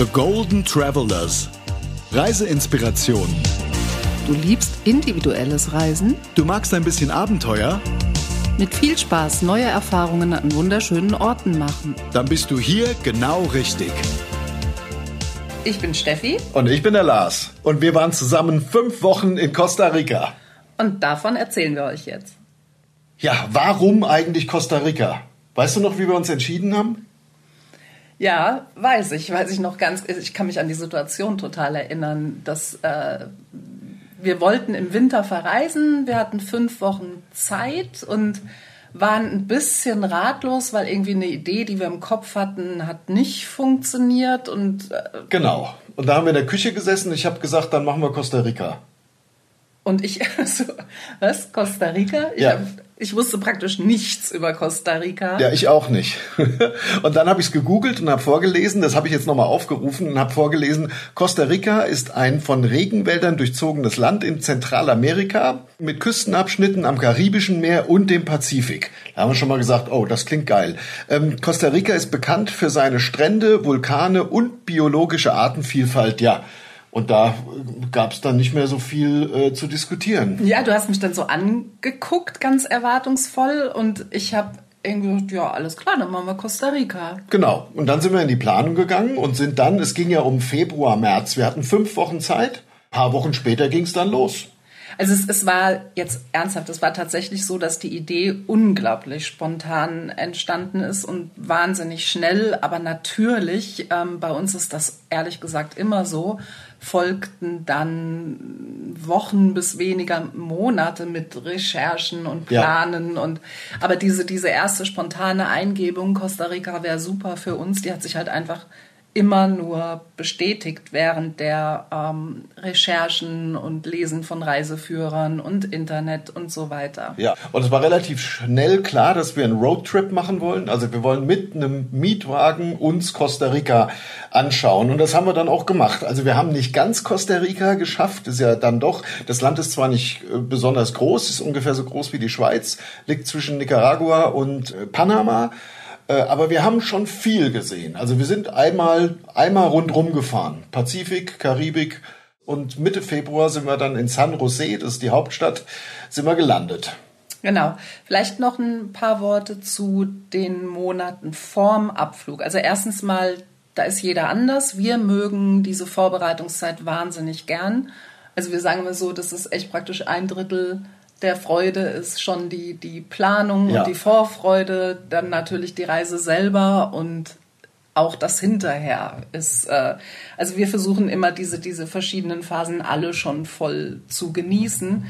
The Golden Travelers. Reiseinspiration. Du liebst individuelles Reisen? Du magst ein bisschen Abenteuer? Mit viel Spaß neue Erfahrungen an wunderschönen Orten machen. Dann bist du hier genau richtig. Ich bin Steffi. Und ich bin der Lars. Und wir waren zusammen 5 Wochen in Costa Rica. Und davon erzählen wir euch jetzt. Ja, warum eigentlich Costa Rica? Weißt du noch, wie wir uns entschieden haben? Ja, weiß ich noch ganz. Ich kann mich an die Situation total erinnern, dass wir wollten im Winter verreisen. Wir hatten 5 Wochen Zeit und waren ein bisschen ratlos, weil irgendwie eine Idee, die wir im Kopf hatten, hat nicht funktioniert. Genau. Und da haben wir in der Küche gesessen. Ich habe gesagt, dann machen wir Costa Rica. Und ich, was? Costa Rica? Ich wusste praktisch nichts über Costa Rica. Ja, ich auch nicht. Und dann habe ich es gegoogelt und habe vorgelesen, das habe ich jetzt nochmal aufgerufen und habe vorgelesen, Costa Rica ist ein von Regenwäldern durchzogenes Land in Zentralamerika mit Küstenabschnitten am Karibischen Meer und dem Pazifik. Da haben wir schon mal gesagt, oh, das klingt geil. Costa Rica ist bekannt für seine Strände, Vulkane und biologische Artenvielfalt, ja. Und da gab es dann nicht mehr so viel zu diskutieren. Ja, du hast mich dann so angeguckt, ganz erwartungsvoll. Und ich habe irgendwie gesagt, ja, alles klar, dann machen wir Costa Rica. Genau. Und dann sind wir in die Planung gegangen und sind dann, es ging ja um Februar, März. Wir hatten 5 Wochen Zeit. Ein paar Wochen später ging es dann los. Also es war jetzt ernsthaft, es war tatsächlich so, dass die Idee unglaublich spontan entstanden ist und wahnsinnig schnell. Aber natürlich, bei uns ist das ehrlich gesagt immer so, folgten dann Wochen bis weniger Monate mit Recherchen und Planen. Ja. Aber diese erste spontane Eingebung, Costa Rica wäre super für uns, die hat sich halt einfach immer nur bestätigt während der Recherchen und Lesen von Reiseführern und Internet und so weiter. Ja, und es war relativ schnell klar, dass wir einen Roadtrip machen wollen. Also wir wollen mit einem Mietwagen uns Costa Rica anschauen. Und das haben wir dann auch gemacht. Also wir haben nicht ganz Costa Rica geschafft. Das ist ja dann doch, das Land ist zwar nicht besonders groß, ist ungefähr so groß wie die Schweiz, liegt zwischen Nicaragua und Panama. Aber wir haben schon viel gesehen. Also wir sind einmal rundherum gefahren. Pazifik, Karibik und Mitte Februar sind wir dann in San José, das ist die Hauptstadt, sind wir gelandet. Genau. Vielleicht noch ein paar Worte zu den Monaten vorm Abflug. Also erstens mal, da ist jeder anders. Wir mögen diese Vorbereitungszeit wahnsinnig gern. Also wir sagen immer so, das ist echt praktisch 1/3 der Freude ist schon die Planung und die Vorfreude, dann natürlich die Reise selber und auch das Hinterher ist, also wir versuchen immer diese verschiedenen Phasen alle schon voll zu genießen.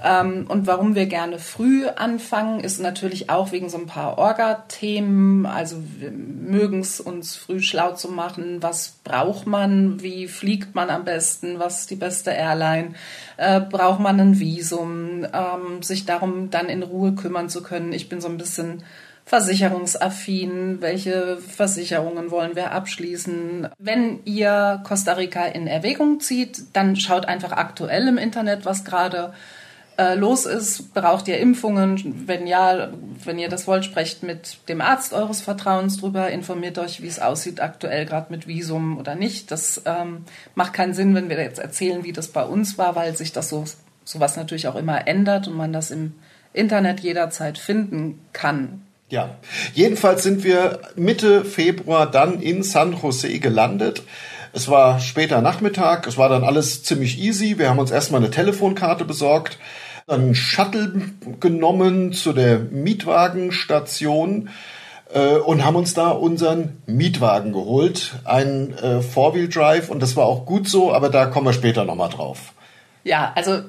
Und warum wir gerne früh anfangen, ist natürlich auch wegen so ein paar Orga-Themen. Also wir mögen es, uns früh schlau zu machen. Was braucht man? Wie fliegt man am besten? Was ist die beste Airline? Braucht man ein Visum? Sich darum dann in Ruhe kümmern zu können. Ich bin so ein bisschen versicherungsaffin. Welche Versicherungen wollen wir abschließen? Wenn ihr Costa Rica in Erwägung zieht, dann schaut einfach aktuell im Internet, was gerade los ist. Braucht ihr Impfungen? Wenn ja, wenn ihr das wollt, sprecht mit dem Arzt eures Vertrauens drüber, informiert euch, wie es aussieht aktuell gerade mit Visum oder nicht. Das macht keinen Sinn, wenn wir jetzt erzählen, wie das bei uns war, weil sich das sowas natürlich auch immer ändert und man das im Internet jederzeit finden kann. Ja, jedenfalls sind wir Mitte Februar dann in San José gelandet. Es war später Nachmittag, es war dann alles ziemlich easy. Wir haben uns erstmal eine Telefonkarte besorgt, dann einen Shuttle genommen zu der Mietwagenstation und haben uns da unseren Mietwagen geholt, einen Four-Wheel-Drive, und das war auch gut so, aber da kommen wir später nochmal drauf. Ja, also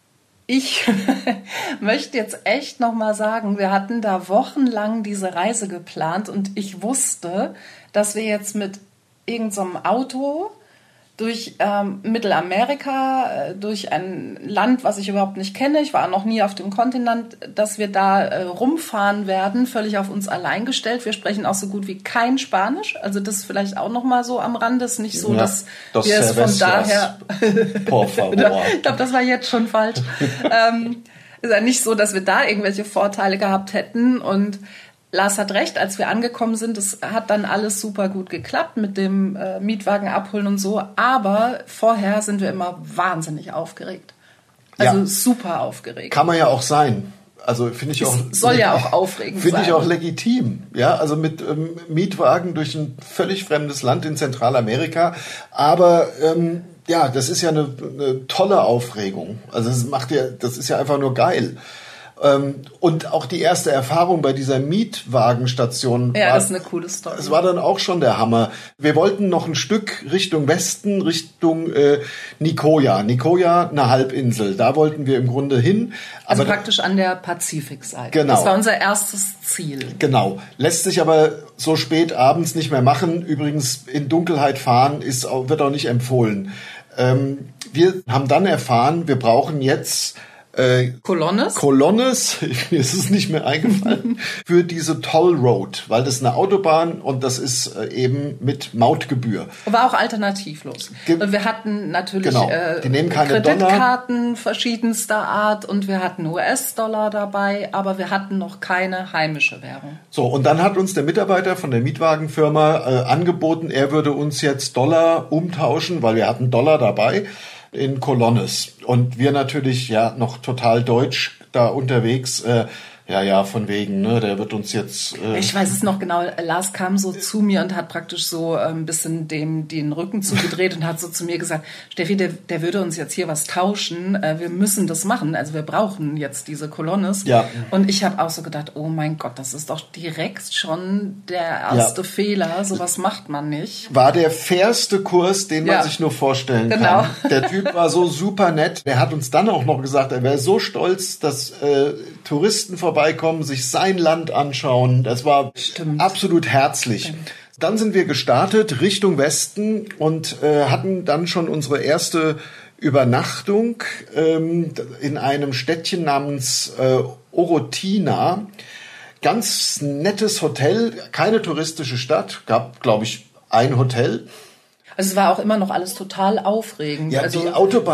ich möchte jetzt echt nochmal sagen, wir hatten da wochenlang diese Reise geplant und ich wusste, dass wir jetzt mit irgendeinem Auto durch Mittelamerika, durch ein Land, was ich überhaupt nicht kenne, ich war noch nie auf dem Kontinent, dass wir da rumfahren werden, völlig auf uns allein gestellt. Wir sprechen auch so gut wie kein Spanisch, also das vielleicht auch nochmal so am Rande, ist nicht so, dass wir es von daher... Ich glaube, das war jetzt schon falsch. Ist ja nicht so, dass wir da irgendwelche Vorteile gehabt hätten und Lars hat recht, als wir angekommen sind, es hat dann alles super gut geklappt mit dem Mietwagen abholen und so, aber vorher sind wir immer wahnsinnig aufgeregt. Also super aufgeregt. Kann man ja auch sein. Also finde ich auch... Soll ja auch aufregend sein. Finde ich auch legitim. Ja, also mit Mietwagen durch ein völlig fremdes Land in Zentralamerika. Aber das ist ja eine tolle Aufregung. Also das ist ja einfach nur geil. Und auch die erste Erfahrung bei dieser Mietwagenstation. Ja, das ist eine coole Story. Es war dann auch schon der Hammer. Wir wollten noch ein Stück Richtung Westen, Richtung Nicoya. Nicoya, eine Halbinsel. Da wollten wir im Grunde hin. Also praktisch an der Pazifikseite. Genau. Das war unser erstes Ziel. Genau. Lässt sich aber so spät abends nicht mehr machen. Übrigens, in Dunkelheit fahren wird auch nicht empfohlen. Wir haben dann erfahren, wir brauchen jetzt Colonnes, mir ist es nicht mehr eingefallen, für diese Toll Road, weil das ist eine Autobahn und das ist eben mit Mautgebühr. War auch alternativlos. Und wir hatten natürlich die nehmen keine Kreditkarten verschiedenster Art und wir hatten US-Dollar dabei, aber wir hatten noch keine heimische Währung. So, und dann hat uns der Mitarbeiter von der Mietwagenfirma angeboten, er würde uns jetzt Dollar umtauschen, weil wir hatten Dollar dabei, in Colonnes. Und wir natürlich noch total deutsch da unterwegs. Von wegen, ne, der wird uns jetzt... Ich weiß es noch genau, Lars kam so zu mir und hat praktisch so ein bisschen dem den Rücken zugedreht und hat so zu mir gesagt, Steffi, der würde uns jetzt hier was tauschen, wir müssen das machen, also wir brauchen jetzt diese Colonnes. Ja. Und ich habe auch so gedacht, oh mein Gott, das ist doch direkt schon der erste Fehler, sowas macht man nicht. War der fairste Kurs, den man sich nur vorstellen kann. Der Typ war so super nett, der hat uns dann auch noch gesagt, er wäre so stolz, dass Touristen vorbeikommen, sich sein Land anschauen. Das war absolut herzlich. Stimmt. Dann sind wir gestartet Richtung Westen und hatten dann schon unsere erste Übernachtung in einem Städtchen namens Orotina. Ganz nettes Hotel, keine touristische Stadt, gab, glaube ich, ein Hotel. Also es war auch immer noch alles total aufregend. Ja, also die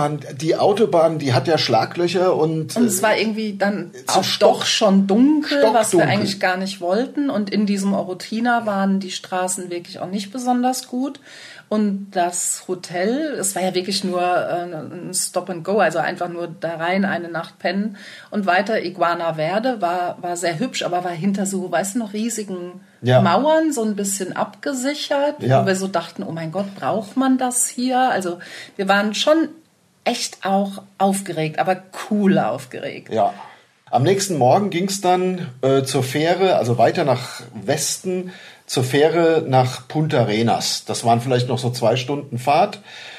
Autobahn, die hat ja Schlaglöcher und es war irgendwie dann auch doch schon dunkel, was wir eigentlich gar nicht wollten. Und in diesem Orotina waren die Straßen wirklich auch nicht besonders gut. Und das Hotel, es war ja wirklich nur ein Stop and Go, also einfach nur da rein, eine Nacht pennen und weiter. Iguana Verde war sehr hübsch, aber war hinter so, weißt du noch, riesigen Mauern, so ein bisschen abgesichert, wo wir so dachten, oh mein Gott, braucht man das hier? Also wir waren schon echt auch aufgeregt, aber cool aufgeregt. Ja. Am nächsten Morgen ging es dann zur Fähre, also weiter nach Westen, zur Fähre nach Punta Arenas. Das waren vielleicht noch so 2 Stunden Fahrt.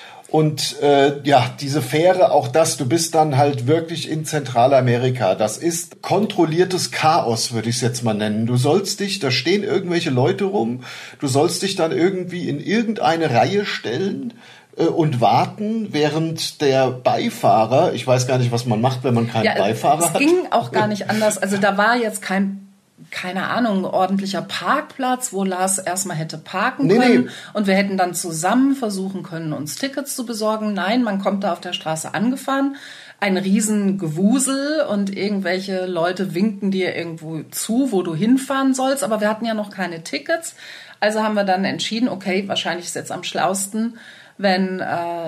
Und diese Fähre, auch das, du bist dann halt wirklich in Zentralamerika. Das ist kontrolliertes Chaos, würde ich es jetzt mal nennen. Da stehen irgendwelche Leute rum, du sollst dich dann irgendwie in irgendeine Reihe stellen und warten, während der Beifahrer, ich weiß gar nicht, was man macht, wenn man keinen Beifahrer hat. Es ging auch gar nicht anders. Also da war jetzt keine Ahnung, ordentlicher Parkplatz, wo Lars erstmal hätte parken können. Und wir hätten dann zusammen versuchen können, uns Tickets zu besorgen. Nein, man kommt da auf der Straße angefahren. Ein riesen Gewusel und irgendwelche Leute winken dir irgendwo zu, wo du hinfahren sollst. Aber wir hatten ja noch keine Tickets. Also haben wir dann entschieden, okay, wahrscheinlich ist jetzt am schlausten, wenn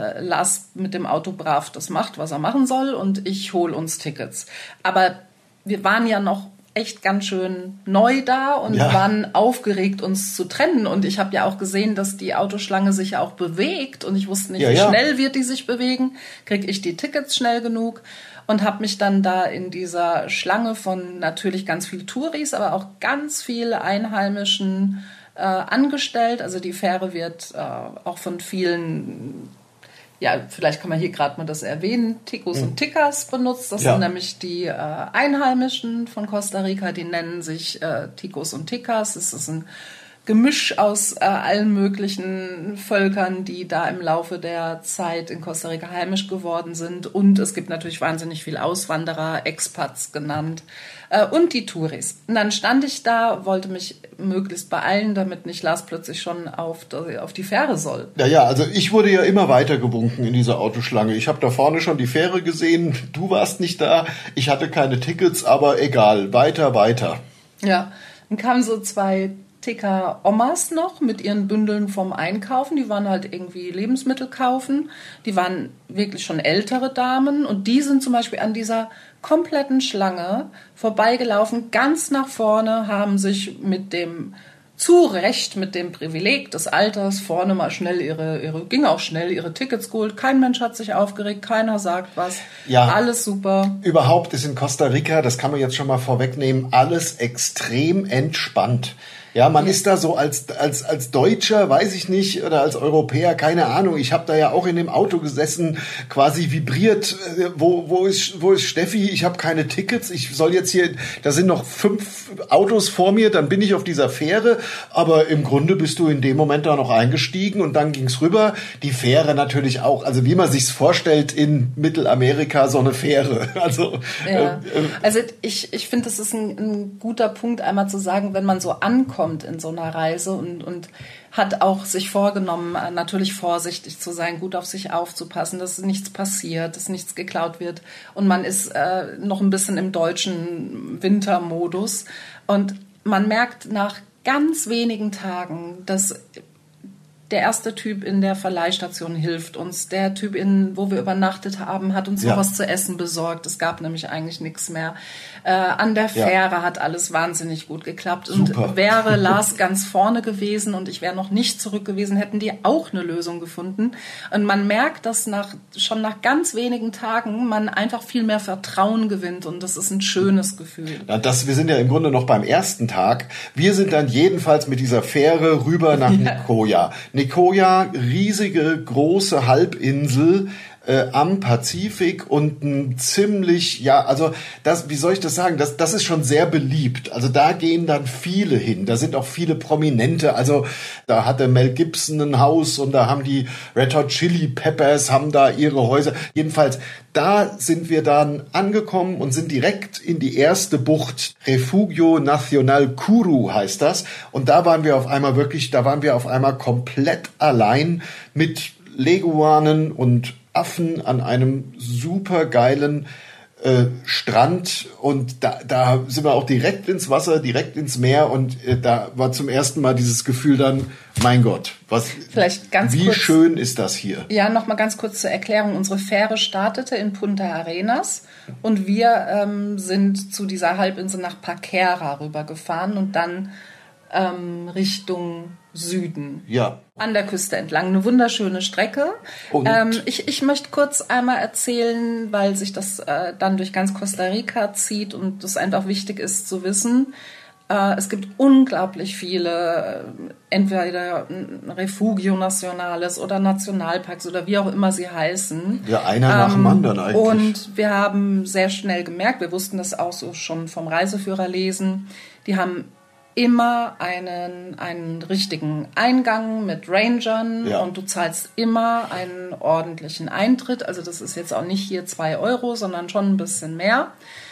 Lars mit dem Auto brav das macht, was er machen soll. Und ich hole uns Tickets. Aber wir waren ja noch echt ganz schön neu da und waren aufgeregt, uns zu trennen. Und ich habe ja auch gesehen, dass die Autoschlange sich ja auch bewegt. Und ich wusste nicht, wie schnell wird die sich bewegen. Kriege ich die Tickets schnell genug? Und habe mich dann da in dieser Schlange von natürlich ganz viel Touris, aber auch ganz viel Einheimischen angestellt. Also die Fähre wird auch von vielen... Ja, vielleicht kann man hier gerade mal das erwähnen, Ticos und Ticas benutzt. Das sind nämlich die Einheimischen von Costa Rica, die nennen sich Ticos und Ticas. Es ist ein Gemisch aus allen möglichen Völkern, die da im Laufe der Zeit in Costa Rica heimisch geworden sind. Und es gibt natürlich wahnsinnig viele Auswanderer, Expats genannt, und die Touris. Und dann stand ich da, wollte mich möglichst beeilen, damit nicht Lars plötzlich schon auf die Fähre soll. Ja, also ich wurde ja immer weiter gewunken in dieser Autoschlange. Ich habe da vorne schon die Fähre gesehen, du warst nicht da, ich hatte keine Tickets, aber egal, weiter. Ja, Dann kamen so 2 Ticker-Omas noch mit ihren Bündeln vom Einkaufen. Die waren halt irgendwie Lebensmittel kaufen. Die waren wirklich schon ältere Damen. Und die sind zum Beispiel an dieser kompletten Schlange vorbeigelaufen, ganz nach vorne, haben sich mit dem Privileg des Alters vorne mal schnell ihre Tickets geholt. Kein Mensch hat sich aufgeregt, keiner sagt was. Ja, alles super. Überhaupt ist in Costa Rica, das kann man jetzt schon mal vorwegnehmen, alles extrem entspannt. Ja, man ist da so als Deutscher, weiß ich nicht, oder als Europäer, keine Ahnung. Ich habe da ja auch in dem Auto gesessen, quasi vibriert. Wo ist Steffi? Ich habe keine Tickets. Ich soll jetzt hier, da sind noch 5 Autos vor mir, dann bin ich auf dieser Fähre. Aber im Grunde bist du in dem Moment da noch eingestiegen und dann ging's rüber. Die Fähre natürlich auch, also wie man sich's vorstellt in Mittelamerika, so eine Fähre. Also, ja. Also ich finde, das ist ein guter Punkt, einmal zu sagen, wenn man so ankommt in so einer Reise und hat auch sich vorgenommen, natürlich vorsichtig zu sein, gut auf sich aufzupassen, dass nichts passiert, dass nichts geklaut wird und man ist noch ein bisschen im deutschen Wintermodus und man merkt nach ganz wenigen Tagen, dass der erste Typ in der Verleihstation hilft uns. Der Typ, wo wir übernachtet haben, hat uns noch was zu essen besorgt. Es gab nämlich eigentlich nichts mehr. An der Fähre hat alles wahnsinnig gut geklappt. Super. Und wäre Lars ganz vorne gewesen und ich wäre noch nicht zurück gewesen, hätten die auch eine Lösung gefunden. Und man merkt, dass schon nach ganz wenigen Tagen man einfach viel mehr Vertrauen gewinnt. Und das ist ein schönes Gefühl. Ja, wir sind ja im Grunde noch beim ersten Tag. Wir sind dann jedenfalls mit dieser Fähre rüber nach Nicoya. Nicoya, riesige, große Halbinsel am Pazifik und ein ziemlich, wie soll ich das sagen, das ist schon sehr beliebt. Also da gehen dann viele hin, da sind auch viele Prominente, also da hatte Mel Gibson ein Haus und da haben die Red Hot Chili Peppers, haben da ihre Häuser. Jedenfalls, da sind wir dann angekommen und sind direkt in die erste Bucht, Refugio Nacional Curu heißt das. Und da waren wir auf einmal komplett allein mit Leguanen und Affen an einem super geilen Strand und da sind wir auch direkt ins Wasser, direkt ins Meer und da war zum ersten Mal dieses Gefühl dann, mein Gott, wie schön ist das hier? Ja, nochmal ganz kurz zur Erklärung. Unsere Fähre startete in Punta Arenas und wir sind zu dieser Halbinsel nach Paquera rübergefahren und dann Richtung Süden. Ja. An der Küste entlang. Eine wunderschöne Strecke. Ich möchte kurz einmal erzählen, weil sich das dann durch ganz Costa Rica zieht und es einfach wichtig ist zu wissen. Es gibt unglaublich viele, entweder Refugio Nacionales oder Nationalparks oder wie auch immer sie heißen. Ja, einer nach dem anderen eigentlich. Und wir haben sehr schnell gemerkt, wir wussten das auch so schon vom Reiseführer lesen, die haben immer einen richtigen Eingang mit Rangern und du zahlst immer einen ordentlichen Eintritt. Also das ist jetzt auch nicht hier 2 Euro, sondern schon ein bisschen mehr.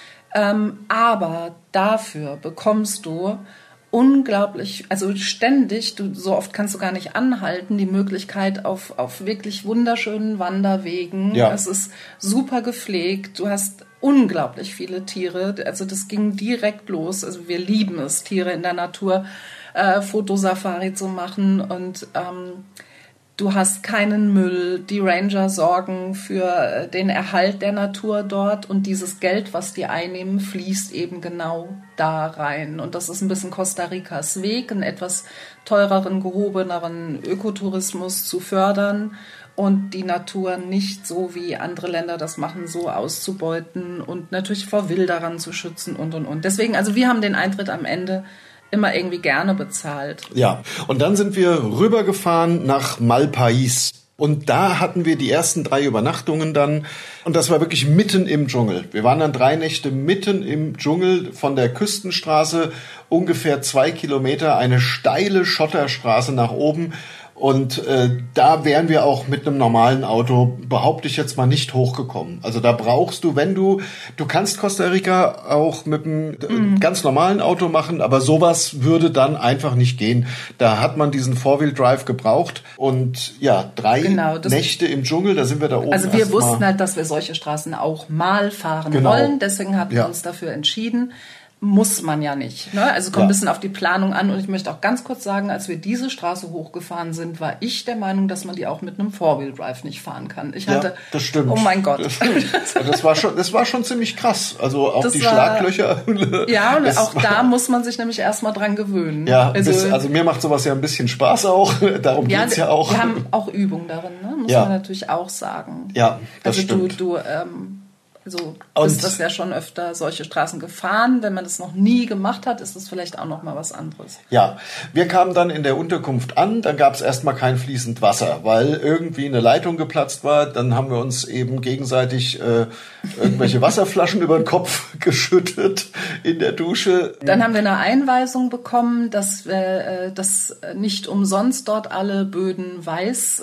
Aber dafür bekommst du unglaublich, also ständig, so oft kannst du gar nicht anhalten, die Möglichkeit auf wirklich wunderschönen Wanderwegen. Ja. Es ist super gepflegt, du hast unglaublich viele Tiere, also das ging direkt los, also wir lieben es, Tiere in der Natur, Fotosafari zu machen und du hast keinen Müll, die Ranger sorgen für den Erhalt der Natur dort und dieses Geld, was die einnehmen, fließt eben genau da rein. Und das ist ein bisschen Costa Ricas Weg, einen etwas teureren, gehobeneren Ökotourismus zu fördern und die Natur nicht so, wie andere Länder das machen, so auszubeuten und natürlich vor Wilderern zu schützen und. Deswegen, also wir haben den Eintritt am Ende immer irgendwie gerne bezahlt. Ja, und dann sind wir rübergefahren nach Malpais. Und da hatten wir die ersten 3 Übernachtungen dann. Und das war wirklich mitten im Dschungel. Wir waren dann 3 Nächte mitten im Dschungel von der Küstenstraße, ungefähr 2 Kilometer, eine steile Schotterstraße nach oben. Und da wären wir auch mit einem normalen Auto, behaupte ich jetzt mal, nicht hochgekommen. Also da brauchst du, du kannst Costa Rica auch mit einem ganz normalen Auto machen, aber sowas würde dann einfach nicht gehen. Da hat man diesen Four-Wheel-Drive gebraucht und ja, 3 Nächte im Dschungel, da sind wir da oben. Also wir wussten halt, dass wir solche Straßen auch mal fahren wollen, deswegen haben wir uns dafür entschieden. muss man ja nicht. Ne? Also kommt ein bisschen auf die Planung an. Und ich möchte auch ganz kurz sagen, als wir diese Straße hochgefahren sind, war ich der Meinung, dass man die auch mit einem Four-Wheel-Drive nicht fahren kann. Ich hatte, das stimmt. Oh mein Gott. Das war schon ziemlich krass. Also auch die Schlaglöcher. Ja, und auch da muss man sich nämlich erstmal dran gewöhnen. Ja, also mir macht sowas ja ein bisschen Spaß auch. Darum geht's ja auch. Wir haben auch Übung darin, ne? Muss man natürlich auch sagen. Ja, das also stimmt. Du bist das ja schon öfter solche Straßen gefahren. Wenn man das noch nie gemacht hat, ist das vielleicht auch noch mal was anderes. Ja, wir kamen dann in der Unterkunft an, dann gab es erstmal kein fließend Wasser, weil irgendwie eine Leitung geplatzt war. Dann haben wir uns eben gegenseitig irgendwelche Wasserflaschen über den Kopf geschüttet in der Dusche. Dann haben wir eine Einweisung bekommen, dass nicht umsonst dort alle Böden weiß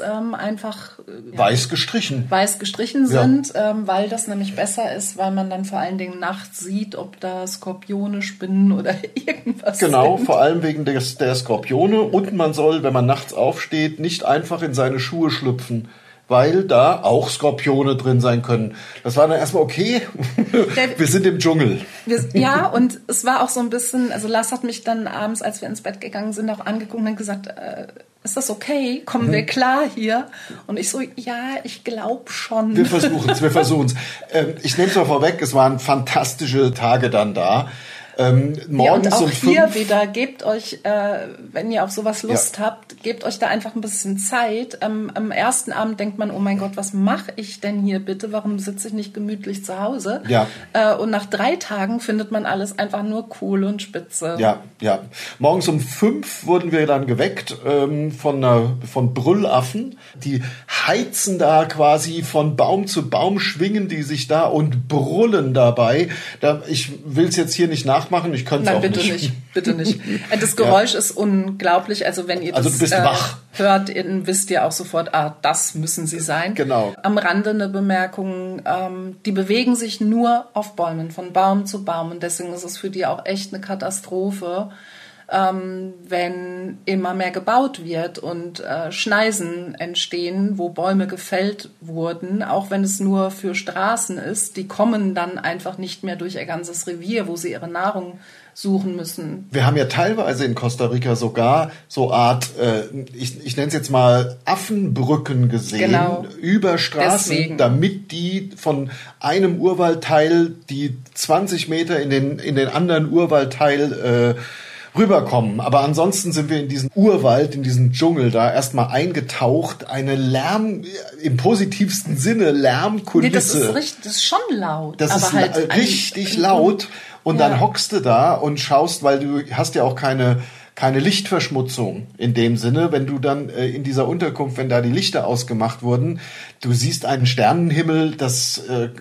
weiß gestrichen sind, weil das nämlich besser ist, weil man dann vor allen Dingen nachts sieht, ob da Skorpione, Spinnen oder irgendwas Genau, sind. Vor allem wegen der Skorpione. Und man soll, wenn man nachts aufsteht, nicht einfach in seine Schuhe schlüpfen, weil da auch Skorpione drin sein können. Das war dann erstmal okay. Wir sind im Dschungel. Ja, und es war auch so ein bisschen, also Lars hat mich dann abends, als wir ins Bett gegangen sind, auch angeguckt und hat gesagt, ist das okay? Kommen wir klar hier? Und ich so, ja, ich glaube schon. Wir versuchen's. Ich nehme es mal vorweg, es waren fantastische Tage dann da. Morgens und auch um hier 5. wieder, gebt euch, wenn ihr auf sowas Lust habt, gebt euch da einfach ein bisschen Zeit. Am ersten Abend denkt man, oh mein Gott, was mache ich denn hier bitte? Warum sitze ich nicht gemütlich zu Hause? Ja. Und nach 3 Tagen findet man alles einfach nur cool und spitze. Ja. Morgens um 5 wurden wir dann geweckt von Brüllaffen. Die heizen da quasi von Baum zu Baum, schwingen die sich da und brüllen dabei. Ich will es jetzt hier nicht nachmachen, ich könnte es auch nicht. Nein, bitte nicht. Das Geräusch ist unglaublich. Also wenn ihr das du bist wach. Hört, wisst ihr auch sofort, das müssen sie sein. Genau. Am Rande eine Bemerkung, die bewegen sich nur auf Bäumen, von Baum zu Baum. Und deswegen ist es für die auch echt eine Katastrophe, wenn immer mehr gebaut wird und Schneisen entstehen, wo Bäume gefällt wurden, auch wenn es nur für Straßen ist, die kommen dann einfach nicht mehr durch ihr ganzes Revier, wo sie ihre Nahrung suchen müssen. Wir haben ja teilweise in Costa Rica sogar so Art, ich nenne es jetzt mal Affenbrücken gesehen, genau. Über Straßen, Deswegen. Damit die von einem Urwaldteil die 20 Meter in den anderen Urwaldteil rüberkommen. Aber ansonsten sind wir in diesen Urwald, in diesen Dschungel da erstmal eingetaucht. Eine im positivsten Sinne Lärmkulisse. Das ist schon laut. Das aber ist halt richtig laut. Und dann hockst du da und schaust, weil du hast ja auch keine Lichtverschmutzung in dem Sinne, wenn du dann in dieser Unterkunft, wenn da die Lichter ausgemacht wurden, du siehst einen Sternenhimmel, das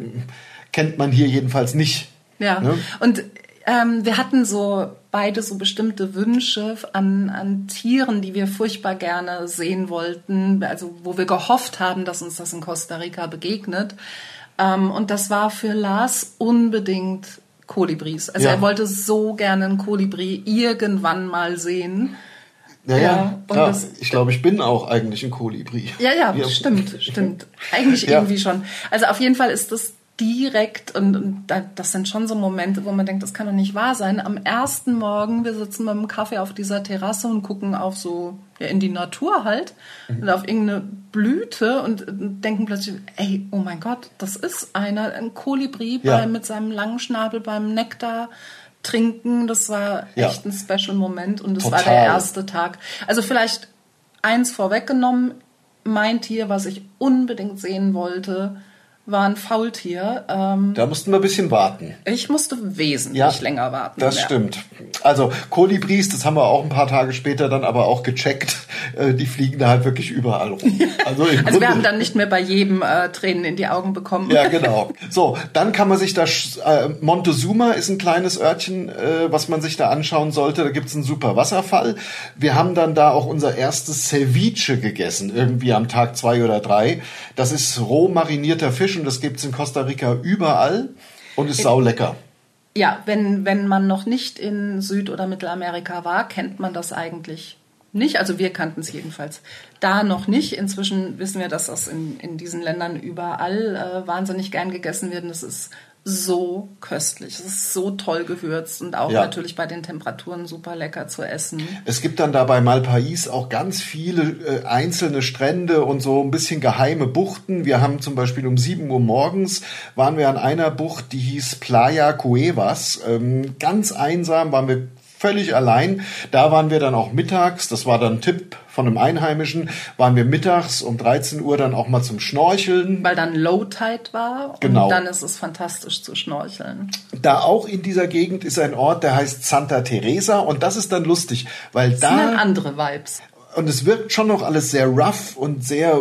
kennt man hier jedenfalls nicht. Ja, ne? Und wir hatten beide so bestimmte Wünsche an Tieren, die wir furchtbar gerne sehen wollten, also wo wir gehofft haben, dass uns das in Costa Rica begegnet. Und das war für Lars unbedingt Kolibris. Also er wollte so gerne einen Kolibri irgendwann mal sehen. Ja, ich glaube, ich bin auch eigentlich ein Kolibri. Ja, stimmt. Eigentlich irgendwie schon. Also auf jeden Fall ist das direkt, und das sind schon so Momente, wo man denkt, das kann doch nicht wahr sein. Am ersten Morgen, wir sitzen mit dem Kaffee auf dieser Terrasse und gucken auf in die Natur halt, und auf irgendeine Blüte und denken plötzlich, ey, oh mein Gott, das ist ein Kolibri mit seinem langen Schnabel beim Nektar trinken. Das war echt ein Special-Moment und das war der erste Tag. Also vielleicht eins vorweggenommen, mein Tier, was ich unbedingt sehen wollte, war ein Faultier. Da mussten wir ein bisschen warten. Ich musste wesentlich länger warten. Das stimmt. Also Kolibris, das haben wir auch ein paar Tage später dann aber auch gecheckt. Die fliegen da halt wirklich überall rum. Also wir haben dann nicht mehr bei jedem Tränen in die Augen bekommen. Ja, genau. So, dann kann man sich Montezuma ist ein kleines Örtchen, was man sich da anschauen sollte. Da gibt's einen super Wasserfall. Wir haben dann da auch unser erstes Ceviche gegessen, irgendwie am Tag 2 oder 3. Das ist roh marinierter Fisch und das gibt's in Costa Rica überall und ist saulecker. Ja, wenn man noch nicht in Süd- oder Mittelamerika war, kennt man das eigentlich nicht. Also wir kannten es jedenfalls da noch nicht. Inzwischen wissen wir, dass das in diesen Ländern überall wahnsinnig gern gegessen wird. Das ist so köstlich. Es ist so toll gewürzt und auch natürlich bei den Temperaturen super lecker zu essen. Es gibt dann da bei Malpais auch ganz viele einzelne Strände und so ein bisschen geheime Buchten. Wir haben zum Beispiel um 7 Uhr morgens waren wir an einer Bucht, die hieß Playa Cuevas. Ganz einsam, waren wir völlig allein. Da waren wir dann auch mittags, das war dann ein Tipp von einem Einheimischen, waren wir mittags um 13 Uhr dann auch mal zum Schnorcheln. Weil dann Low Tide war Genau. Und dann ist es fantastisch zu schnorcheln. Da auch in dieser Gegend ist ein Ort, der heißt Santa Teresa und das ist dann lustig, weil Das da... sind dann andere Vibes. Und es wirkt schon noch alles sehr rough und sehr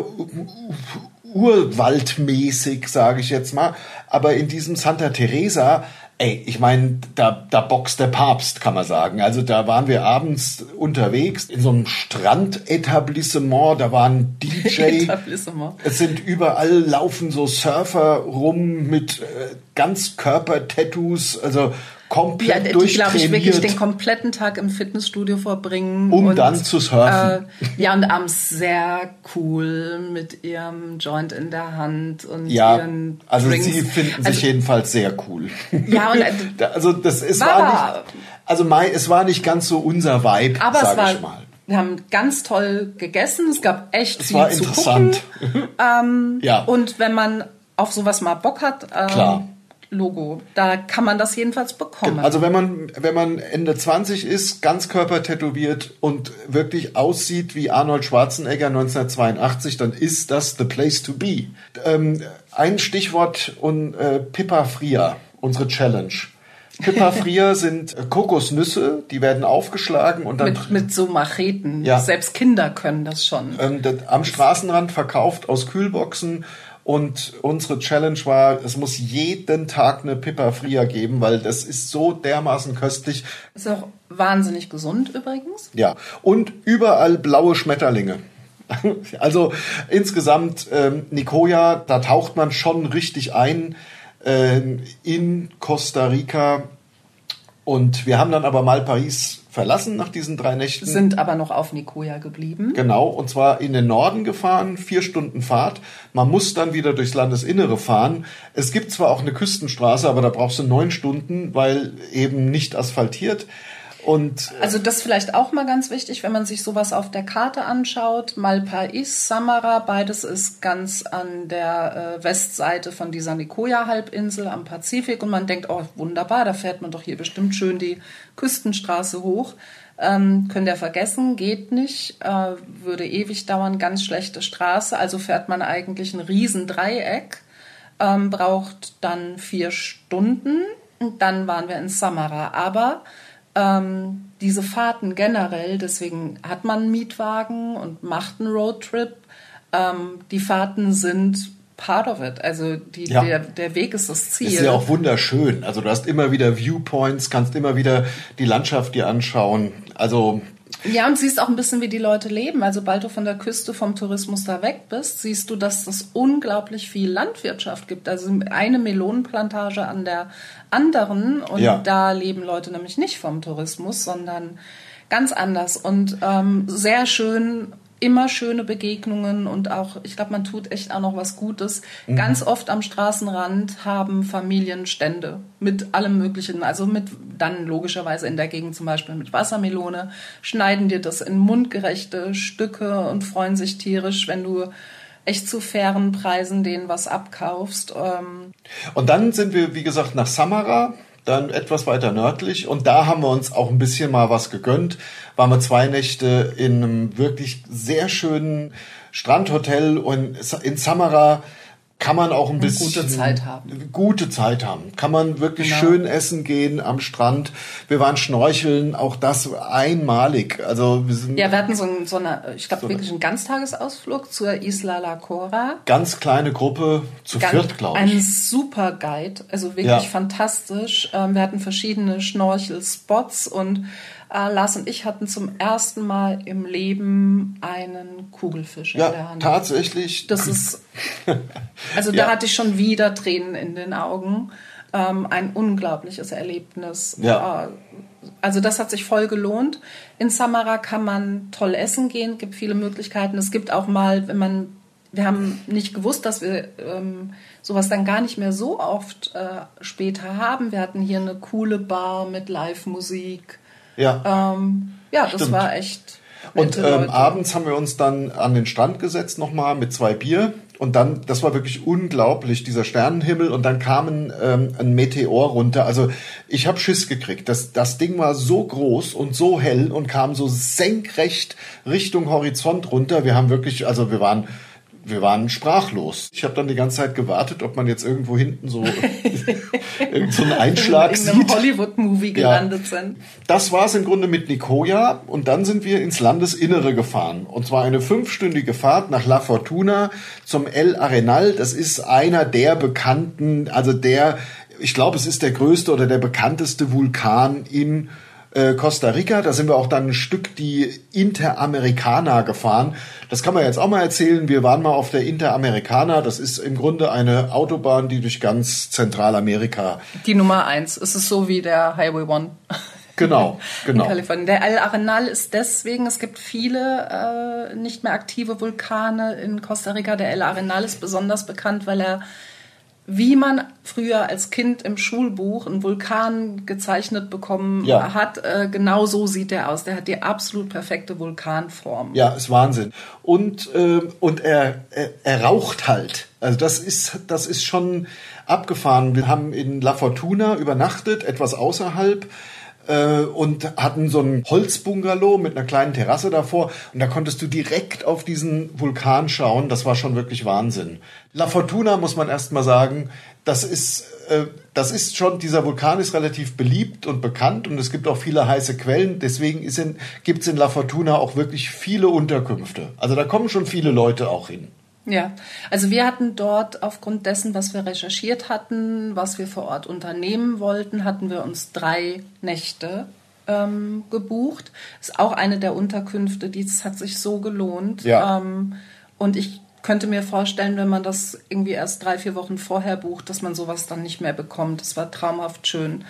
urwaldmäßig, sage ich jetzt mal. Aber in diesem Santa Teresa, ich meine, da boxt der Papst, kann man sagen. Also da waren wir abends unterwegs in so einem Strandetablissement, da war ein DJ. Etablissement. Es sind überall laufen so Surfer rum mit Ganzkörper-Tattoos, also komplett die, durchtrainiert. glaube ich, wirklich den kompletten Tag im Fitnessstudio verbringen. Um dann zu surfen. Und abends sehr cool mit ihrem Joint in der Hand und Ja, ihren also Drinks. sie finden sich jedenfalls sehr cool. Ja, und also das ist war es war nicht ganz so unser Vibe, aber es sage ich war, mal. wir haben ganz toll gegessen. Es gab echt Es viel war zu interessant. gucken. Ja. Und wenn man auf sowas mal Bock hat, Klar. Logo, da kann man das jedenfalls bekommen. Also wenn man Ende 20 ist, Ganzkörper tätowiert und wirklich aussieht wie Arnold Schwarzenegger 1982, dann ist das the place to be. Ein Stichwort und Pippa Fria, unsere Challenge. Pippa Fria sind Kokosnüsse, die werden aufgeschlagen und dann mit so Macheten. Ja. Selbst Kinder können das schon. am Straßenrand verkauft aus Kühlboxen. Und unsere Challenge war, es muss jeden Tag eine Pippa Fria geben, weil das ist so dermaßen köstlich. Ist auch wahnsinnig gesund übrigens. Ja, und überall blaue Schmetterlinge. Also insgesamt Nicoya, da taucht man schon richtig ein in Costa Rica. Und wir haben dann aber Malpais verlassen nach diesen 3 Nächten. Sind aber noch auf Nicoya geblieben. Genau, und zwar in den Norden gefahren, 4 Stunden Fahrt. Man muss dann wieder durchs Landesinnere fahren. Es gibt zwar auch eine Küstenstraße, aber da brauchst du 9 Stunden, weil eben nicht asphaltiert. Und Also das vielleicht auch mal ganz wichtig, wenn man sich sowas auf der Karte anschaut. Malpais, Samara, beides ist ganz an der Westseite von dieser Nicoya-Halbinsel am Pazifik. Und man denkt, oh wunderbar, da fährt man doch hier bestimmt schön die Küstenstraße hoch. Könnt ihr vergessen, geht nicht, würde ewig dauern, ganz schlechte Straße. Also fährt man eigentlich ein Riesendreieck, braucht dann 4 Stunden. Und dann waren wir in Samara. Aber diese Fahrten generell, deswegen hat man einen Mietwagen und macht einen Roadtrip. Die Fahrten sind part of it. Also der Weg ist das Ziel. ist ja auch wunderschön. Also du hast immer wieder Viewpoints, kannst immer wieder die Landschaft dir anschauen. Also ja, und siehst auch ein bisschen, wie die Leute leben. Also sobald du von der Küste vom Tourismus da weg bist, siehst du, dass es unglaublich viel Landwirtschaft gibt. Also eine Melonenplantage an der anderen. Und da leben Leute nämlich nicht vom Tourismus, sondern ganz anders. Und sehr schön, immer schöne Begegnungen und auch, ich glaube, man tut echt auch noch was Gutes. Mhm. Ganz oft am Straßenrand haben Familien Stände mit allem Möglichen, also mit dann logischerweise in der Gegend zum Beispiel mit Wassermelone, schneiden dir das in mundgerechte Stücke und freuen sich tierisch, wenn du echt zu fairen Preisen denen was abkaufst. Und dann sind wir, wie gesagt, nach Samara, dann etwas weiter nördlich und da haben wir uns auch ein bisschen mal was gegönnt. Waren wir 2 Nächte in einem wirklich sehr schönen Strandhotel und in Samara kann man auch ein bisschen gute Zeit haben. Kann man wirklich schön essen gehen am Strand. Wir waren schnorcheln, auch das einmalig. Also wir hatten so eine, ich glaube wirklich einen Ganztagesausflug zur Isla La Cora. Ganz kleine Gruppe, zu 4, glaube ich. Ein super Guide, also wirklich fantastisch. Wir hatten verschiedene Schnorchelspots und Lars und ich hatten zum ersten Mal im Leben einen Kugelfisch in der Hand. Ja, tatsächlich. Das ist, also da hatte ich schon wieder Tränen in den Augen. Ein unglaubliches Erlebnis. Ja. Also das hat sich voll gelohnt. In Samara kann man toll essen gehen, gibt viele Möglichkeiten. Es gibt auch mal, wenn man wir haben nicht gewusst, dass wir sowas dann gar nicht mehr so oft später haben. Wir hatten hier eine coole Bar mit Live-Musik. Ja, das stimmt. war echt. Und Leute. abends haben wir uns dann an den Strand gesetzt nochmal mit 2 Bier. Und dann, das war wirklich unglaublich, dieser Sternenhimmel. Und dann kam ein Meteor runter. Also ich habe Schiss gekriegt. Das Ding war so groß und so hell und kam so senkrecht Richtung Horizont runter. Wir haben wirklich, also wir waren sprachlos. Ich habe dann die ganze Zeit gewartet, ob man jetzt irgendwo hinten so irgend so einen Einschlag in einem sieht. Hollywood-Movie gelandet sind. Das war es im Grunde mit Nicoya und dann sind wir ins Landesinnere gefahren. Und zwar eine 5-stündige Fahrt nach La Fortuna zum El Arenal. Das ist einer der bekannten, ich glaube, es ist der größte oder der bekannteste Vulkan in Costa Rica. Da sind wir auch dann ein Stück die Interamericana gefahren. Das kann man jetzt auch mal erzählen. Wir waren mal auf der Interamericana. Das ist im Grunde eine Autobahn, die durch ganz Zentralamerika... Die Nummer 1. Es ist so wie der Highway 1. Genau. In Kalifornien. Der El Arenal ist deswegen, es gibt viele nicht mehr aktive Vulkane in Costa Rica. Der El Arenal ist besonders bekannt, weil er, wie man früher als Kind im Schulbuch einen Vulkan gezeichnet bekommen hat, genau so sieht er aus. Der hat die absolut perfekte Vulkanform. Ja, ist Wahnsinn. Und er raucht halt. Also das ist schon abgefahren. Wir haben in La Fortuna übernachtet, etwas außerhalb, und hatten so ein Holzbungalow mit einer kleinen Terrasse davor und da konntest du direkt auf diesen Vulkan schauen. Das war schon wirklich Wahnsinn. La Fortuna, muss man erst mal sagen, das ist schon, dieser Vulkan ist relativ beliebt und bekannt und es gibt auch viele heiße Quellen. Deswegen gibt's in La Fortuna auch wirklich viele Unterkünfte. Also da kommen schon viele Leute auch hin. Ja, also wir hatten dort aufgrund dessen, was wir recherchiert hatten, was wir vor Ort unternehmen wollten, hatten wir uns 3 Nächte gebucht. Ist auch eine der Unterkünfte, das hat sich so gelohnt. Ja. Und ich könnte mir vorstellen, wenn man das irgendwie erst 3-4 Wochen vorher bucht, dass man sowas dann nicht mehr bekommt. Das war traumhaft schön.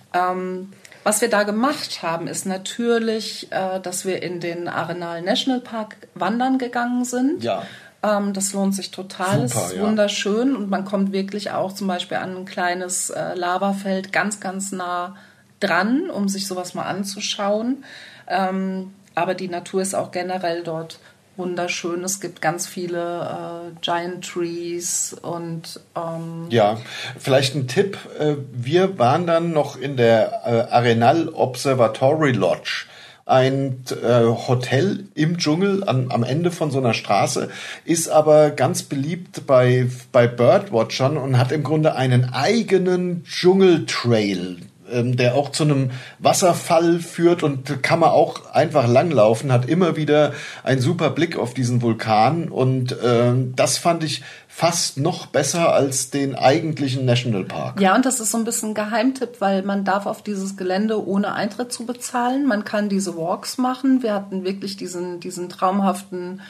Was wir da gemacht haben, ist natürlich, dass wir in den Arenal National Park wandern gegangen sind. Ja. Das lohnt sich total, Super, ist wunderschön und man kommt wirklich auch zum Beispiel an ein kleines Lavafeld ganz, ganz nah dran, um sich sowas mal anzuschauen. Aber die Natur ist auch generell dort wunderschön. Es gibt ganz viele Giant Trees und ja, vielleicht ein Tipp. Wir waren dann noch in der Arenal Observatory Lodge. Ein Hotel im Dschungel am Ende von so einer Straße, ist aber ganz beliebt bei Birdwatchern und hat im Grunde einen eigenen Dschungeltrail, der auch zu einem Wasserfall führt und kann man auch einfach langlaufen, hat immer wieder einen super Blick auf diesen Vulkan und das fand ich fast noch besser als den eigentlichen Nationalpark. Ja, und das ist so ein bisschen ein Geheimtipp, weil man darf auf dieses Gelände ohne Eintritt zu bezahlen. Man kann diese Walks machen. Wir hatten wirklich diesen traumhaften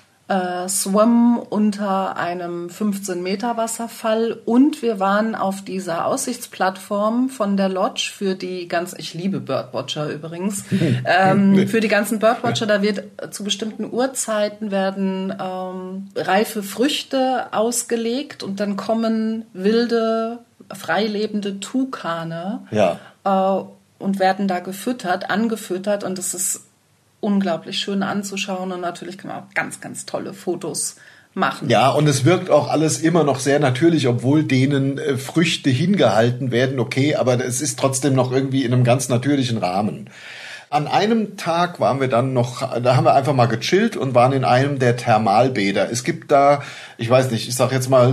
Swim unter einem 15-Meter Wasserfall und wir waren auf dieser Aussichtsplattform von der Lodge für die ich liebe Birdwatcher übrigens, für die ganzen Birdwatcher, da wird zu bestimmten Uhrzeiten werden reife Früchte ausgelegt und dann kommen wilde, freilebende Tukane und werden da angefüttert und es ist unglaublich schön anzuschauen und natürlich kann man auch ganz, ganz tolle Fotos machen. Ja, und es wirkt auch alles immer noch sehr natürlich, obwohl denen Früchte hingehalten werden, okay, aber es ist trotzdem noch irgendwie in einem ganz natürlichen Rahmen. An einem Tag waren wir dann noch, da haben wir einfach mal gechillt und waren in einem der Thermalbäder. Es gibt da, ich weiß nicht, ich sag jetzt mal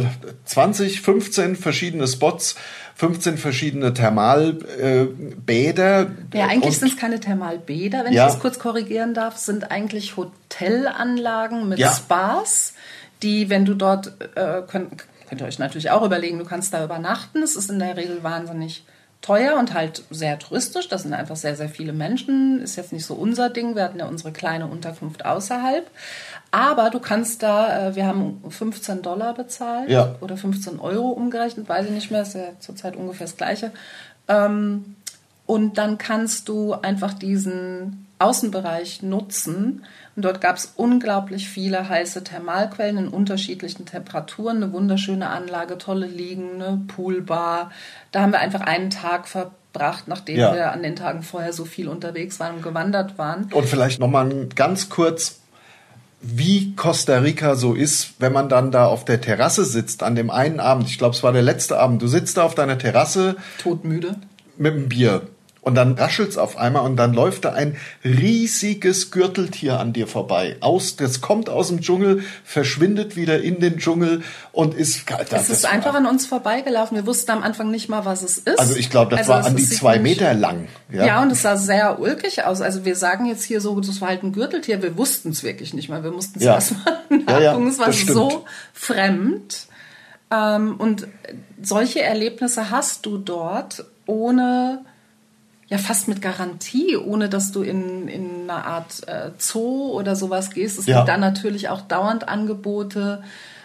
15 verschiedene Spots, 15 verschiedene Thermalbäder. Ja, eigentlich sind es keine Thermalbäder, wenn ich das kurz korrigieren darf, sind eigentlich Hotelanlagen mit Spas, die, wenn du dort, könnt ihr euch natürlich auch überlegen, du kannst da übernachten. Es ist in der Regel wahnsinnig teuer und halt sehr touristisch. Das sind einfach sehr, sehr viele Menschen. Ist jetzt nicht so unser Ding. Wir hatten ja unsere kleine Unterkunft außerhalb. Aber du kannst da, wir haben $15 bezahlt oder 15 Euro umgerechnet, weiß ich nicht mehr, ist ja zurzeit ungefähr das Gleiche. Und dann kannst du einfach diesen Außenbereich nutzen. Und dort gab es unglaublich viele heiße Thermalquellen in unterschiedlichen Temperaturen, eine wunderschöne Anlage, tolle Liegen, eine Poolbar. Da haben wir einfach einen Tag verbracht, nachdem wir an den Tagen vorher so viel unterwegs waren und gewandert waren. Und vielleicht nochmal ganz kurz, wie Costa Rica so ist, wenn man dann da auf der Terrasse sitzt an dem einen Abend. Ich glaube, es war der letzte Abend. Du sitzt da auf deiner Terrasse. Todmüde. Mit einem Bier. Und dann raschelt's auf einmal und dann läuft da ein riesiges Gürteltier an dir vorbei. Das kommt aus dem Dschungel, verschwindet wieder in den Dschungel und ist... Es ist einfach an uns vorbeigelaufen. Wir wussten am Anfang nicht mal, was es ist. Also ich glaube, das war an die 2 Meter lang. Ja, und es sah sehr ulkig aus. Also wir sagen jetzt hier so, das war halt ein Gürteltier. Wir wussten es wirklich nicht mal. Wir mussten es erstmal nachgucken. Es war so fremd. Und solche Erlebnisse hast du dort ohne... Ja, fast mit Garantie, ohne dass du in eine Art Zoo oder sowas gehst. Es gibt dann natürlich auch dauernd Angebote,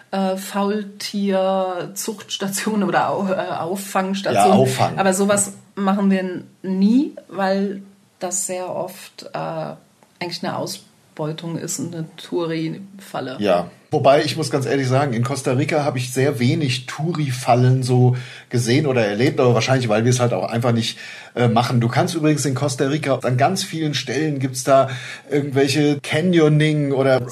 Faultier-Zuchtstationen oder Auffangstationen. Ja, Auffang. Aber sowas machen wir nie, weil das sehr oft eigentlich eine Ausbeutung ist und eine Touri-Falle. Ja. Wobei, ich muss ganz ehrlich sagen, in Costa Rica habe ich sehr wenig Touri-Fallen so gesehen oder erlebt, aber wahrscheinlich, weil wir es halt auch einfach nicht machen. Du kannst übrigens in Costa Rica, an ganz vielen Stellen gibt's da irgendwelche Canyoning oder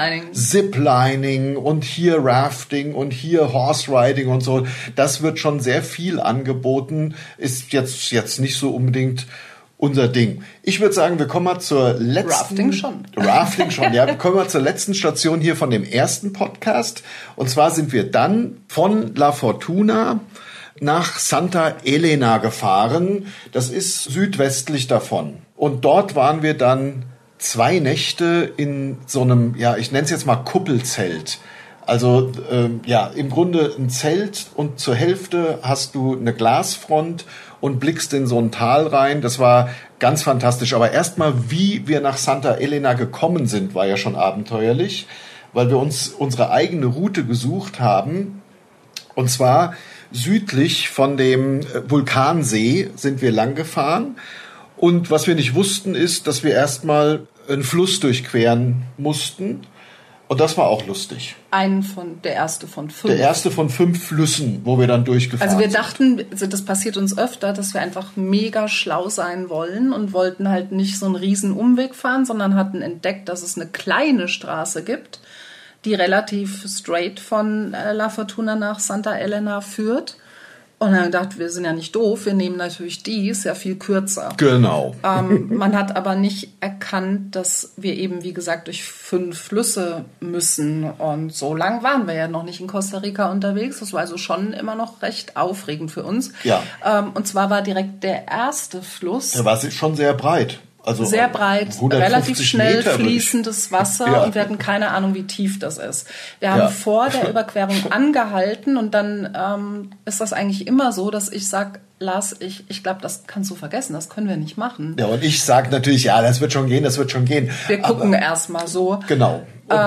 Ziplining und hier Rafting und hier Horse Riding und so. Das wird schon sehr viel angeboten, ist jetzt nicht so unbedingt unser Ding. Ich würde sagen, wir kommen mal zur letzten... Rafting schon, ja. Wir kommen mal zur letzten Station hier von dem ersten Podcast. Und zwar sind wir dann von La Fortuna nach Santa Elena gefahren. Das ist südwestlich davon. Und dort waren wir dann 2 Nächte in so einem, ja, ich nenne es jetzt mal Kuppelzelt. Also im Grunde ein Zelt und zur Hälfte hast du eine Glasfront und blickst in so ein Tal rein. Das war ganz fantastisch. Aber erstmal, wie wir nach Santa Elena gekommen sind, war ja schon abenteuerlich, weil wir uns unsere eigene Route gesucht haben. Und zwar südlich von dem Vulkansee sind wir lang gefahren. Und was wir nicht wussten, ist, dass wir erstmal einen Fluss durchqueren mussten. Und das war auch lustig. Der erste von 5. Der erste von 5 Flüssen, wo wir dann durchgefahren sind. Also wir dachten, das passiert uns öfter, dass wir einfach mega schlau sein wollen und wollten halt nicht so einen riesen Umweg fahren, sondern hatten entdeckt, dass es eine kleine Straße gibt, die relativ straight von La Fortuna nach Santa Elena führt. Und dann gedacht, wir sind ja nicht doof, wir nehmen natürlich die, ist ja viel kürzer. Genau. Man hat aber nicht erkannt, dass wir eben, wie gesagt, durch 5 Flüsse müssen. Und so lang waren wir ja noch nicht in Costa Rica unterwegs. Das war also schon immer noch recht aufregend für uns. Ja. Und zwar war direkt der erste Fluss. Der war schon sehr breit. Also sehr breit, relativ schnell Meter fließendes Wasser und wir hatten keine Ahnung, wie tief das ist. Wir haben vor der Überquerung angehalten und dann ist das eigentlich immer so, dass ich sage, Lars, ich glaube, das kannst du vergessen, das können wir nicht machen. Ja, und ich sage natürlich, ja, das wird schon gehen. Wir gucken erstmal so. Genau.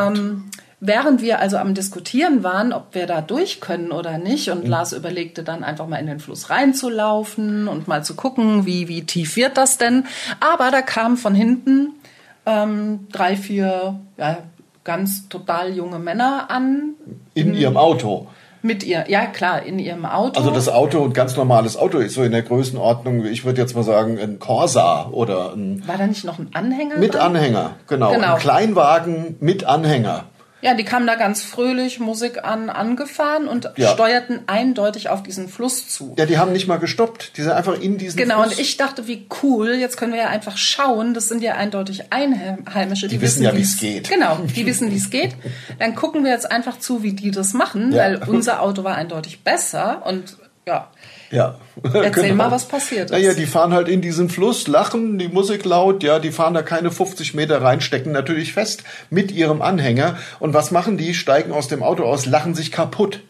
Während wir also am Diskutieren waren, ob wir da durch können oder nicht, und Lars überlegte dann einfach mal in den Fluss reinzulaufen und mal zu gucken, wie tief wird das denn. Aber da kamen von hinten 3, 4 ganz total junge Männer an. In ihrem Auto. Mit ihr, ja klar, in ihrem Auto. Also das Auto, ein ganz normales Auto, ist so in der Größenordnung, ich würde jetzt mal sagen, ein Corsa oder ein... War da nicht noch ein Anhänger? Mit dran? Anhänger, genau. Ein Kleinwagen mit Anhänger. Ja, die kamen da ganz fröhlich Musik angefahren und steuerten eindeutig auf diesen Fluss zu. Ja, die haben nicht mal gestoppt. Die sind einfach in diesen Fluss. Genau, und ich dachte, wie cool, jetzt können wir ja einfach schauen. Das sind ja eindeutig Einheimische. Die wissen ja, wie es geht. Genau, die wissen, wie es geht. Dann gucken wir jetzt einfach zu, wie die das machen, weil unser Auto war eindeutig besser und ja. Erzähl mal, was passiert ist. Naja, die fahren halt in diesen Fluss, lachen, die Musik laut, die fahren da keine 50 Meter rein, stecken natürlich fest mit ihrem Anhänger. Und was machen die? Steigen aus dem Auto aus, lachen sich kaputt.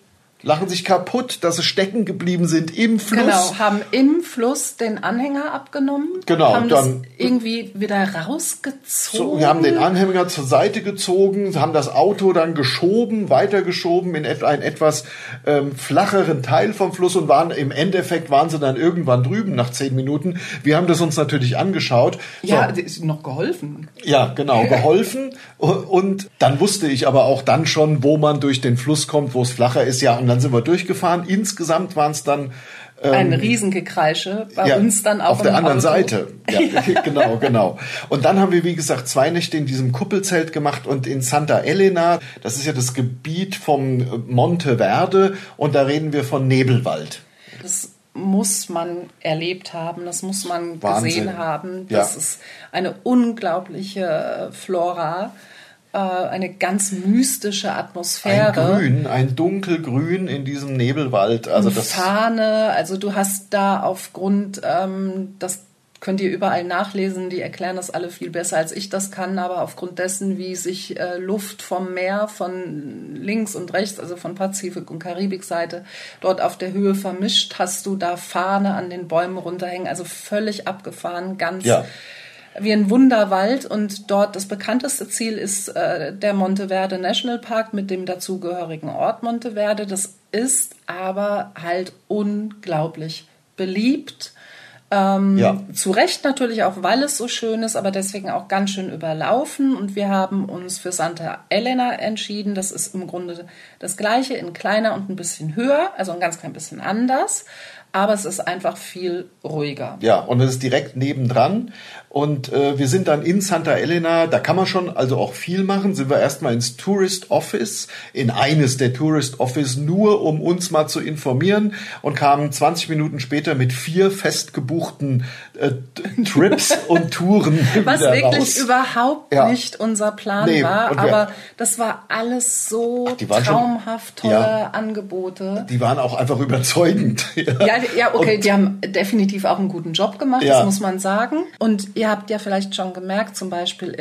lachen sich kaputt, dass sie stecken geblieben sind im Fluss. Genau, haben im Fluss den Anhänger abgenommen, genau, haben dann das irgendwie wieder rausgezogen. Wir haben den Anhänger zur Seite gezogen, haben das Auto dann weitergeschoben in einen etwas flacheren Teil vom Fluss und waren sie dann irgendwann drüben nach 10 Minuten. Wir haben das uns natürlich angeschaut. Ja, ist noch geholfen. Ja, genau, geholfen. Und dann wusste ich aber auch dann schon, wo man durch den Fluss kommt, wo es flacher ist. Ja, und dann sind wir durchgefahren. Insgesamt waren es dann ein Riesengekreische bei uns dann auch auf der anderen Seite. Ja, genau. Und dann haben wir, wie gesagt, 2 Nächte in diesem Kuppelzelt gemacht und in Santa Elena. Das ist ja das Gebiet vom Monte Verde und da reden wir von Nebelwald. Das muss man erlebt haben, das muss man gesehen haben. Das ist eine unglaubliche Flora. Eine ganz mystische Atmosphäre. Ein dunkelgrün in diesem Nebelwald. Also das Fahne, also du hast da aufgrund, das könnt ihr überall nachlesen, die erklären das alle viel besser als ich das kann, aber aufgrund dessen, wie sich Luft vom Meer von links und rechts, also von Pazifik- und Karibikseite, dort auf der Höhe vermischt, hast du da Fahne an den Bäumen runterhängen, also völlig abgefahren, ganz wie ein Wunderwald, und dort das bekannteste Ziel ist der Monte Verde National Park mit dem dazugehörigen Ort Monte Verde. Das ist aber halt unglaublich beliebt. Zu Recht natürlich auch, weil es so schön ist, aber deswegen auch ganz schön überlaufen, und wir haben uns für Santa Elena entschieden. Das ist im Grunde das Gleiche, in kleiner und ein bisschen höher, also ein ganz klein bisschen anders. Aber es ist einfach viel ruhiger. Ja, und es ist direkt nebendran. Und wir sind dann in Santa Elena, da kann man schon also auch viel machen, sind wir erstmal ins Tourist Office, in eines der Tourist Office, nur um uns mal zu informieren, und kamen 20 Minuten später mit 4 festgebuchten Trips und Touren was wieder wirklich raus. Überhaupt nicht unser Plan war, aber das war alles so traumhaft tolle Angebote. Die waren auch einfach überzeugend. Ja, okay, die haben definitiv auch einen guten Job gemacht, das muss man sagen. Und ihr habt ja vielleicht schon gemerkt, zum Beispiel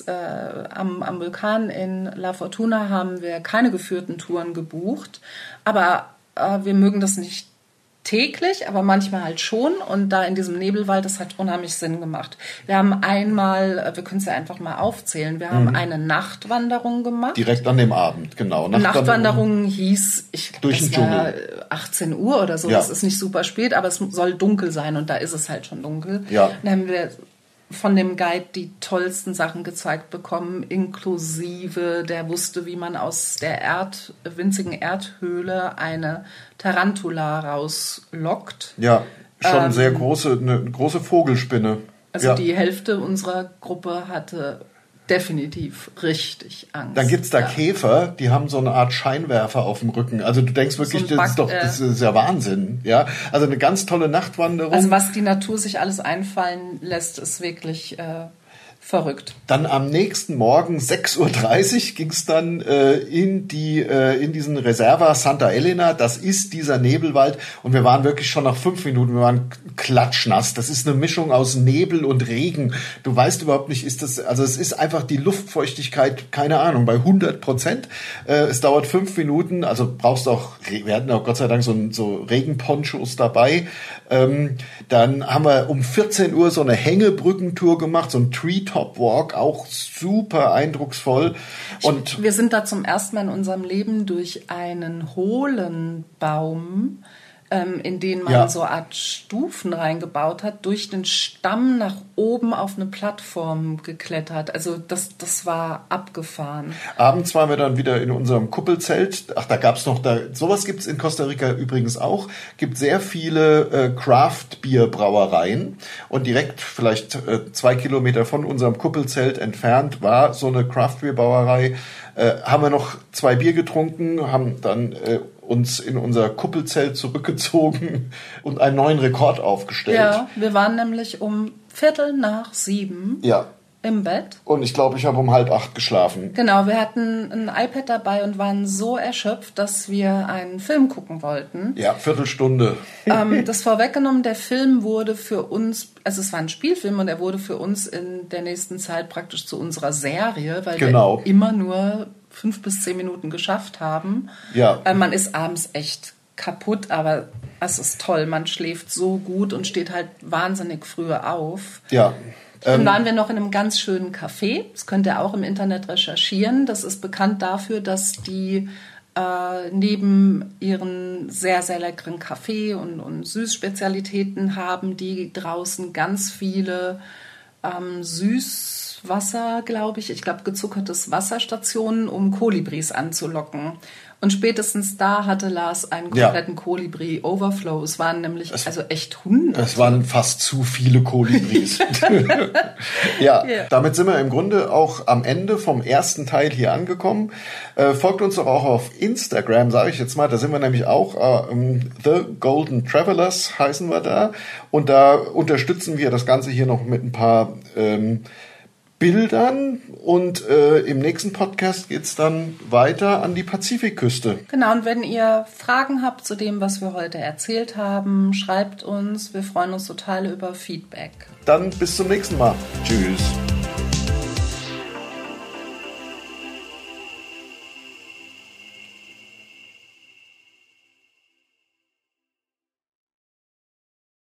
am Vulkan in La Fortuna haben wir keine geführten Touren gebucht, aber wir mögen das nicht täglich, aber manchmal halt schon, und da in diesem Nebelwald, das hat unheimlich Sinn gemacht. Wir haben einmal, wir können es ja einfach mal aufzählen, wir haben eine Nachtwanderung gemacht. Direkt an dem Abend, genau. Nachtwanderung hieß, durch den Dschungel. 18 Uhr oder so, das ist nicht super spät, aber es soll dunkel sein, und da ist es halt schon dunkel. Ja. Dann haben wir von dem Guide die tollsten Sachen gezeigt bekommen, inklusive, der wusste, wie man aus der winzigen Erdhöhle eine Tarantula rauslockt. Ja, schon eine große Vogelspinne. Also die Hälfte unserer Gruppe hatte definitiv richtig Angst. Dann gibt's da Käfer, die haben so eine Art Scheinwerfer auf dem Rücken. Also du denkst wirklich, das ist ja Wahnsinn. Ja, also eine ganz tolle Nachtwanderung. Also was die Natur sich alles einfallen lässt, ist wirklich verrückt. Dann am nächsten Morgen 6:30 Uhr ging es dann in diesen Reserva Santa Elena. Das ist dieser Nebelwald, und wir waren wirklich schon nach 5 Minuten, wir waren klatschnass. Das ist eine Mischung aus Nebel und Regen. Du weißt überhaupt nicht, es ist einfach die Luftfeuchtigkeit, keine Ahnung, bei 100%. Es dauert 5 Minuten, also brauchst auch, wir hatten auch Gott sei Dank so Regenponchos dabei. Dann haben wir um 14 Uhr so eine Hängebrückentour gemacht, so ein Treetop Walk, auch super eindrucksvoll. Und wir sind da zum ersten Mal in unserem Leben durch einen hohlen Baum, in den man so eine Art Stufen reingebaut hat, durch den Stamm nach oben auf eine Plattform geklettert. Also das war abgefahren. Abends waren wir dann wieder in unserem Kuppelzelt. Ach, da gab's noch, sowas gibt's in Costa Rica übrigens auch. Gibt sehr viele Craft-Bier-Brauereien. Und direkt vielleicht 2 Kilometer von unserem Kuppelzelt entfernt war so eine Craft-Bier-Brauerei. Haben wir noch 2 Bier getrunken, haben dann uns in unser Kuppelzelt zurückgezogen und einen neuen Rekord aufgestellt. Ja, wir waren nämlich um 7:15 im Bett. Und ich glaube, ich habe um 7:30 geschlafen. Genau, wir hatten ein iPad dabei und waren so erschöpft, dass wir einen Film gucken wollten. Ja, Viertelstunde. Das vorweggenommen, der Film wurde für uns, also es war ein Spielfilm und er wurde für uns in der nächsten Zeit praktisch zu unserer Serie, weil wir immer nur 5 bis 10 Minuten geschafft haben. Ja. Man ist abends echt kaputt, aber es ist toll. Man schläft so gut und steht halt wahnsinnig früh auf. Ja. Dann waren wir noch in einem ganz schönen Café. Das könnt ihr auch im Internet recherchieren. Das ist bekannt dafür, dass die neben ihren sehr, sehr leckeren Kaffee und Süßspezialitäten haben, die draußen ganz viele Süßwasser, glaube ich gezuckertes Wasserstationen, um Kolibris anzulocken. Und spätestens da hatte Lars einen kompletten Kolibri-Overflow. Es waren nämlich echt 100. Es waren fast zu viele Kolibris. Ja, damit sind wir im Grunde auch am Ende vom ersten Teil hier angekommen. Folgt uns doch auch auf Instagram, sage ich jetzt mal. Da sind wir nämlich auch. The Golden Travelers heißen wir da. Und da unterstützen wir das Ganze hier noch mit ein paar Bildern und im nächsten Podcast geht es dann weiter an die Pazifikküste. Genau, und wenn ihr Fragen habt zu dem, was wir heute erzählt haben, schreibt uns. Wir freuen uns total über Feedback. Dann bis zum nächsten Mal. Tschüss.